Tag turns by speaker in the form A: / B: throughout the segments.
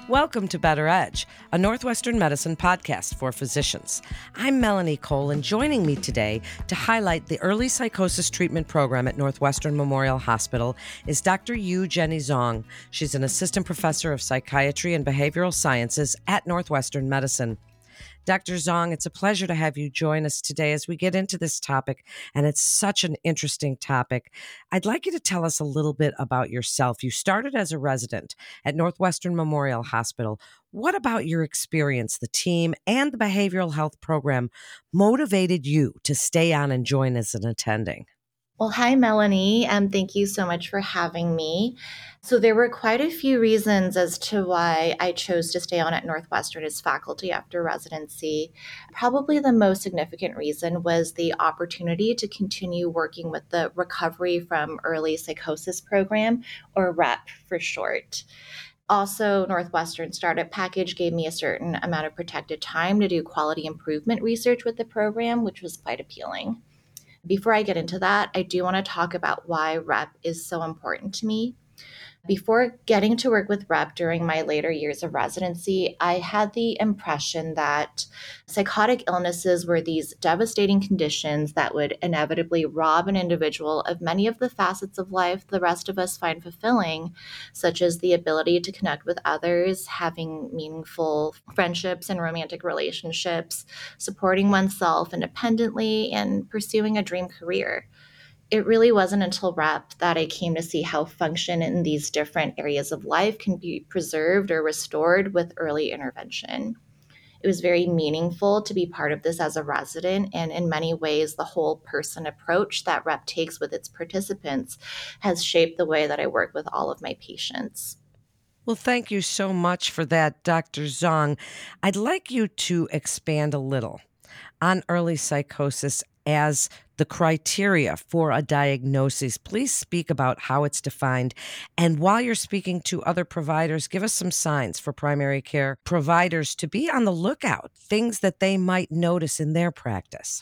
A: Welcome to Better Edge, a Northwestern medicine podcast for physicians. I'm Melanie Cole, and joining me today to highlight the early psychosis treatment program at Northwestern Memorial Hospital is Dr. Yu Jenny Zhang. She's an assistant professor of psychiatry and behavioral sciences at Northwestern Medicine. Dr. Zhang, it's a pleasure to have you join us today as we get into this topic, and it's such an interesting topic. I'd like you to tell us a little bit about yourself. You started as a resident at Northwestern Memorial Hospital. What about your experience, the team, and the behavioral health program motivated you to stay on and join as an attending?
B: Well, hi, Melanie, and thank you so much for having me. So there were quite a few reasons as to why I chose to stay on at Northwestern as faculty after residency. Probably the most significant reason was the opportunity to continue working with the Recovery from Early Psychosis program, or REP for short. Also, Northwestern Startup Package gave me a certain amount of protected time to do quality improvement research with the program, which was quite appealing. Before I get into that, I do want to talk about why REP is so important to me. Before getting to work with REP during my later years of residency, I had the impression that psychotic illnesses were these devastating conditions that would inevitably rob an individual of many of the facets of life the rest of us find fulfilling, such as the ability to connect with others, having meaningful friendships and romantic relationships, supporting oneself independently, and pursuing a dream career. It really wasn't until REP that I came to see how function in these different areas of life can be preserved or restored with early intervention. It was very meaningful to be part of this as a resident, and in many ways, the whole person approach that REP takes with its participants has shaped the way that I work with all of my patients.
A: Well, thank you so much for that, Dr. Zhang. I'd like you to expand a little on early psychosis as the criteria for a diagnosis. Please speak about how it's defined. And while you're speaking to other providers, give us some signs for primary care providers to be on the lookout, things that they might notice in their practice.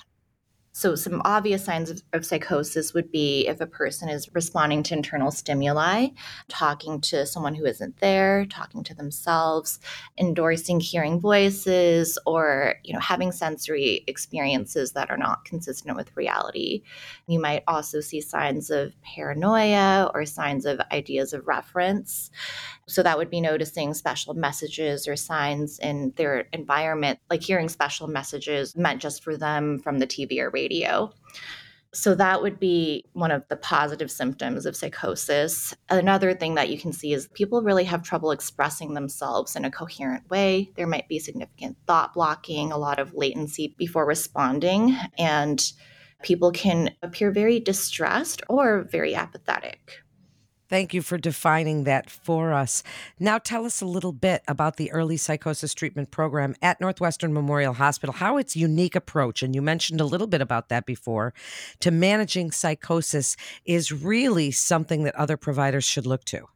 B: So some obvious signs of psychosis would be if a person is responding to internal stimuli, talking to someone who isn't there, talking to themselves, endorsing hearing voices, or having sensory experiences that are not consistent with reality. You might also see signs of paranoia or signs of ideas of reference. So that would be noticing special messages or signs in their environment, like hearing special messages meant just for them from the TV or radio. So that would be one of the positive symptoms of psychosis. Another thing that you can see is people really have trouble expressing themselves in a coherent way. There might be significant thought blocking, a lot of latency before responding, and people can appear very distressed or very apathetic.
A: Thank you for defining that for us. Now tell us a little bit about the early psychosis treatment program at Northwestern Memorial Hospital, how its unique approach, and you mentioned a little bit about that before, to managing psychosis is really something that other providers should look to.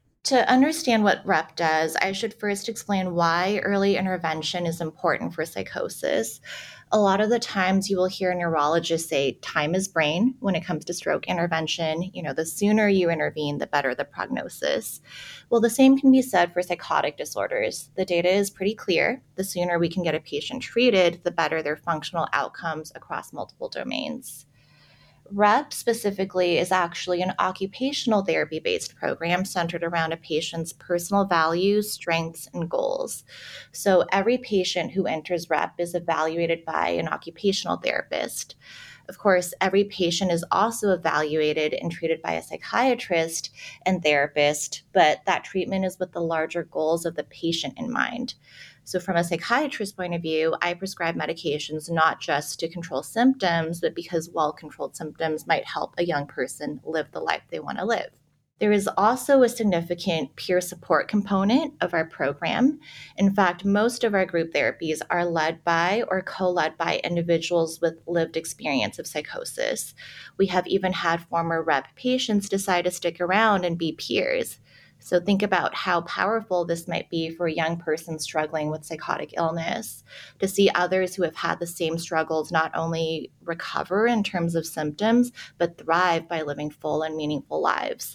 B: To understand what REP does, I should first explain why early intervention is important for psychosis. A lot of the times you will hear neurologists say time is brain when it comes to stroke intervention. The sooner you intervene, the better the prognosis. Well, the same can be said for psychotic disorders. The data is pretty clear. The sooner we can get a patient treated, the better their functional outcomes across multiple domains. REP specifically is actually an occupational therapy-based program centered around a patient's personal values, strengths, and goals. So every patient who enters REP is evaluated by an occupational therapist. Of course, every patient is also evaluated and treated by a psychiatrist and therapist, but that treatment is with the larger goals of the patient in mind. So from a psychiatrist's point of view, I prescribe medications not just to control symptoms, but because well-controlled symptoms might help a young person live the life they want to live. There is also a significant peer support component of our program. In fact, most of our group therapies are led by or co-led by individuals with lived experience of psychosis. We have even had former REP patients decide to stick around and be peers. So think about how powerful this might be for a young person struggling with psychotic illness, to see others who have had the same struggles not only recover in terms of symptoms, but thrive by living full and meaningful lives.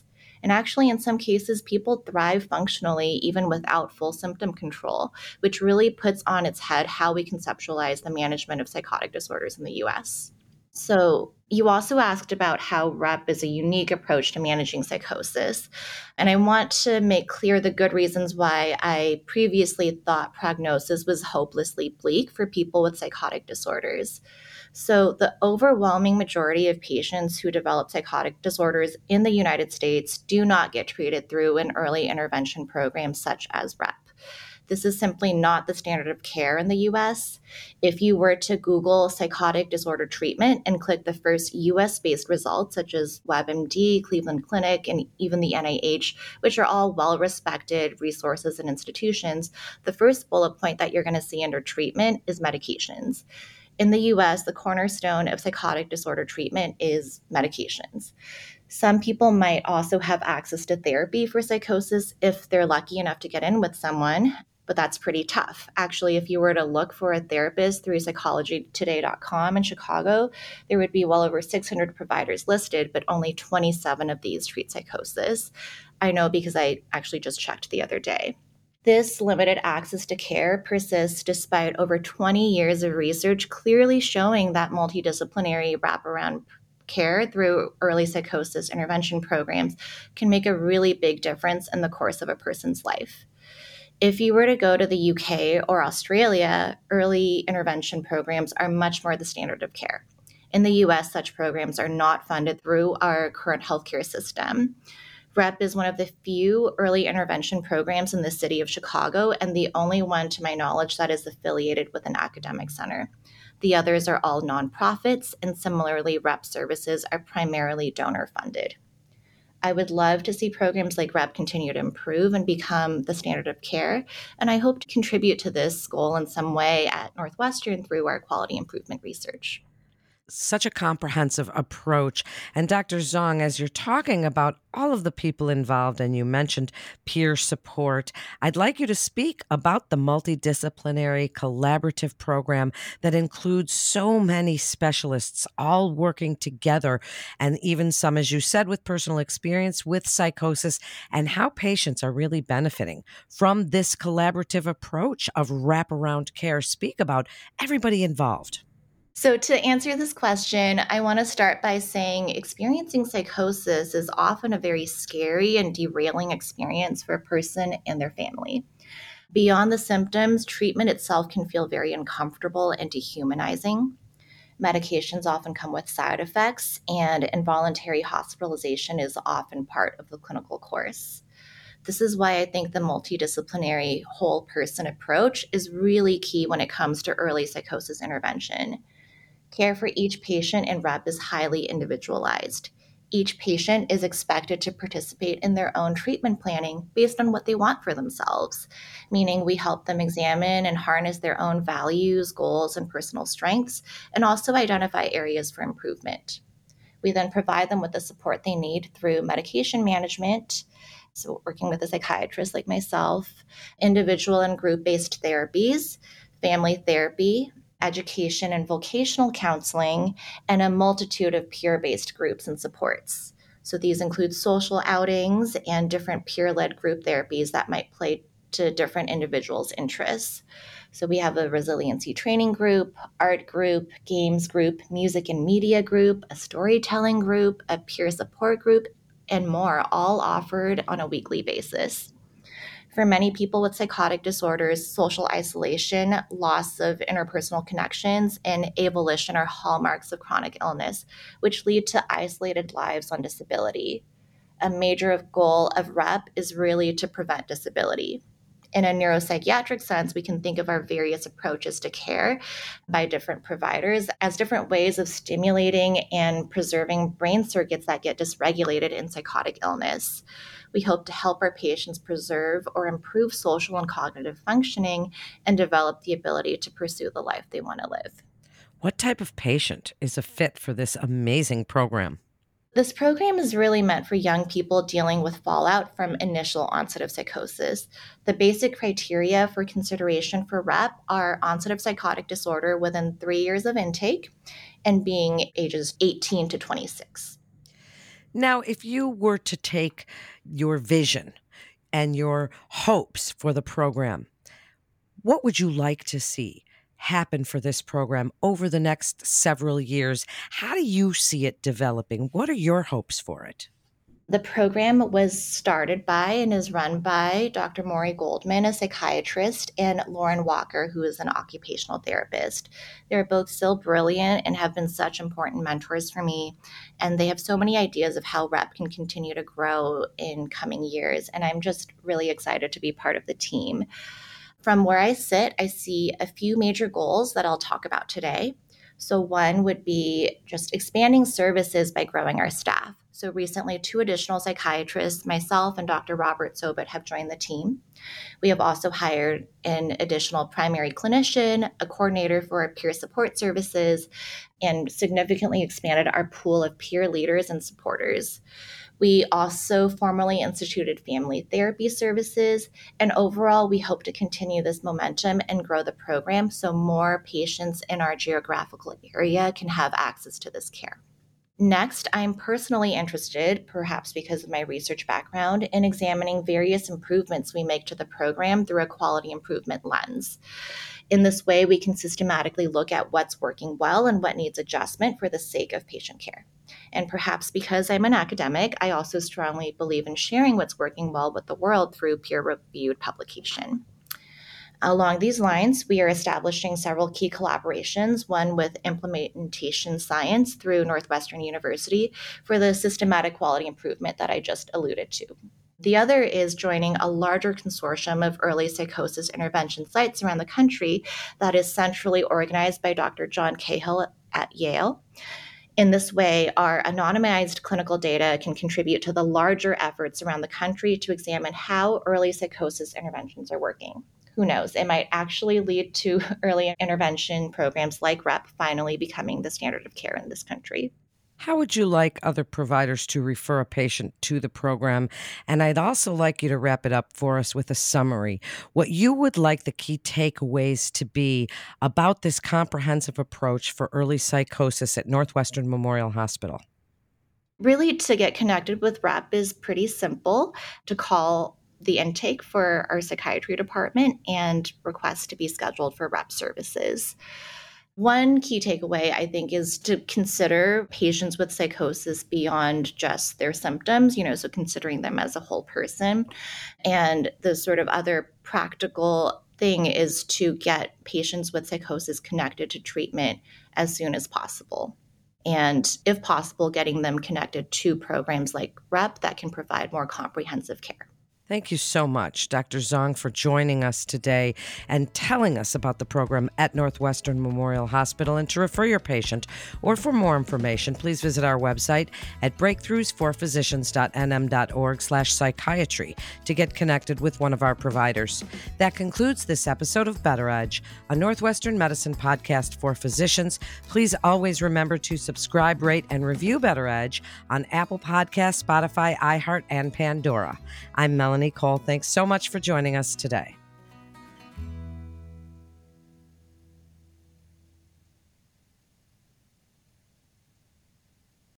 B: And actually, in some cases, people thrive functionally even without full symptom control, which really puts on its head how we conceptualize the management of psychotic disorders in the US. So, you also asked about how REP is a unique approach to managing psychosis. And I want to make clear the good reasons why I previously thought prognosis was hopelessly bleak for people with psychotic disorders. So, the overwhelming majority of patients who develop psychotic disorders in the United States do not get treated through an early intervention program such as REP. This is simply not the standard of care in the US. If you were to Google psychotic disorder treatment and click the first US based results, such as WebMD, Cleveland Clinic, and even the NIH, which are all well respected resources and institutions, the first bullet point that you're going to see under treatment is medications. In the US, the cornerstone of psychotic disorder treatment is medications. Some people might also have access to therapy for psychosis if they're lucky enough to get in with someone, but that's pretty tough. Actually, if you were to look for a therapist through psychologytoday.com in Chicago, there would be well over 600 providers listed, but only 27 of these treat psychosis. I know because I actually just checked the other day. This limited access to care persists despite over 20 years of research clearly showing that multidisciplinary wraparound care through early psychosis intervention programs can make a really big difference in the course of a person's life. If you were to go to the UK or Australia, early intervention programs are much more the standard of care. In the US, such programs are not funded through our current healthcare system. REP is one of the few early intervention programs in the city of Chicago and the only one, to my knowledge, that is affiliated with an academic center. The others are all nonprofits, and similarly, REP services are primarily donor funded. I would love to see programs like REP continue to improve and become the standard of care, and I hope to contribute to this goal in some way at Northwestern through our quality improvement research.
A: Such a comprehensive approach. And Dr. Zhang, as you're talking about all of the people involved, and you mentioned peer support, I'd like you to speak about the multidisciplinary collaborative program that includes so many specialists all working together, and even some, as you said, with personal experience with psychosis, and how patients are really benefiting from this collaborative approach of wraparound care. Speak about everybody involved.
B: So, to answer this question, I want to start by saying experiencing psychosis is often a very scary and derailing experience for a person and their family. Beyond the symptoms, treatment itself can feel very uncomfortable and dehumanizing. Medications often come with side effects, and involuntary hospitalization is often part of the clinical course. This is why I think the multidisciplinary whole person approach is really key when it comes to early psychosis intervention. Care for each patient in REP is highly individualized. Each patient is expected to participate in their own treatment planning based on what they want for themselves, meaning we help them examine and harness their own values, goals, and personal strengths, and also identify areas for improvement. We then provide them with the support they need through medication management, so working with a psychiatrist like myself, individual and group-based therapies, family therapy, education and vocational counseling, and a multitude of peer-based groups and supports. So these include social outings and different peer-led group therapies that might play to different individuals' interests. So we have a resiliency training group, art group, games group, music and media group, a storytelling group, a peer support group, and more, all offered on a weekly basis. For many people with psychotic disorders, social isolation, loss of interpersonal connections, and avolition are hallmarks of chronic illness, which lead to isolated lives on disability. A major goal of REP is really to prevent disability. In a neuropsychiatric sense, we can think of our various approaches to care by different providers as different ways of stimulating and preserving brain circuits that get dysregulated in psychotic illness. We hope to help our patients preserve or improve social and cognitive functioning and develop the ability to pursue the life they want to live.
A: What type of patient is a fit for this amazing program?
B: This program is really meant for young people dealing with fallout from initial onset of psychosis. The basic criteria for consideration for REP are onset of psychotic disorder within 3 years of intake and being ages 18 to 26.
A: Now, if you were to take your vision and your hopes for the program, what would you like to see happen for this program over the next several years? How do you see it developing? What are your hopes for it?
B: The program was started by and is run by Dr. Maury Goldman, a psychiatrist, and Lauren Walker, who is an occupational therapist. They're both still brilliant and have been such important mentors for me. And they have so many ideas of how REP can continue to grow in coming years. And I'm just really excited to be part of the team. From where I sit, I see a few major goals that I'll talk about today. So, one would be just expanding services by growing our staff. So, recently, 2 additional psychiatrists, myself and Dr. Robert Sobot, have joined the team. We have also hired an additional primary clinician, a coordinator for our peer support services, and significantly expanded our pool of peer leaders and supporters. We also formally instituted family therapy services, and overall, we hope to continue this momentum and grow the program so more patients in our geographical area can have access to this care. Next, I'm personally interested, perhaps because of my research background, in examining various improvements we make to the program through a quality improvement lens. In this way, we can systematically look at what's working well and what needs adjustment for the sake of patient care. And perhaps because I'm an academic, I also strongly believe in sharing what's working well with the world through peer-reviewed publication. Along these lines, we are establishing several key collaborations, one with Implementation Science through Northwestern University for the systematic quality improvement that I just alluded to. The other is joining a larger consortium of early psychosis intervention sites around the country that is centrally organized by Dr. John Cahill at Yale. In this way, our anonymized clinical data can contribute to the larger efforts around the country to examine how early psychosis interventions are working. Who knows? It might actually lead to early intervention programs like REP finally becoming the standard of care in this country.
A: How would you like other providers to refer a patient to the program? And I'd also like you to wrap it up for us with a summary. What you would like the key takeaways to be about this comprehensive approach for early psychosis at Northwestern Memorial Hospital.
B: Really, to get connected with REP is pretty simple. To call the intake for our psychiatry department and request to be scheduled for REP services. One key takeaway, I think, is to consider patients with psychosis beyond just their symptoms, so considering them as a whole person. And the sort of other practical thing is to get patients with psychosis connected to treatment as soon as possible. And if possible, getting them connected to programs like REP that can provide more comprehensive care.
A: Thank you so much, Dr. Zong, for joining us today and telling us about the program at Northwestern Memorial Hospital. And to refer your patient or for more information, please visit our website at breakthroughsforphysicians.nm.org/psychiatry to get connected with one of our providers. That concludes this episode of Better Edge, a Northwestern Medicine podcast for physicians. Please always remember to subscribe, rate, and review Better Edge on Apple Podcasts, Spotify, iHeart, and Pandora. I'm Melanie Cole. Thanks so much for joining us today.